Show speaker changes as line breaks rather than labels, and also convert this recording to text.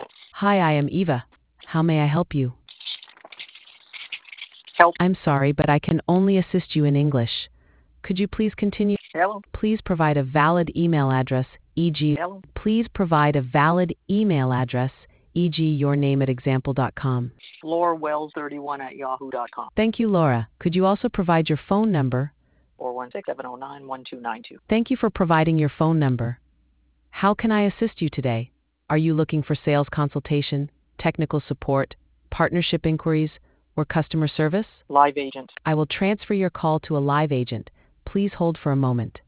Hi, I am Eva. How may I help you?
Help.
I'm sorry, but I can only assist you in English. Could you please continue?
Hello.
Please provide a valid email address, e.g.,
Hello.
please provide a valid email address, e.g., your name at example.com.
LauraWells31@yahoo.com.
Thank you, Laura. Could you also provide your phone number?
416-709-1292.
Thank you for providing your phone number. How can I assist you today? Are you looking for sales consultation, technical support, partnership inquiries, or customer service?
Live agent.
I will transfer your call to a live agent. Please hold for a moment.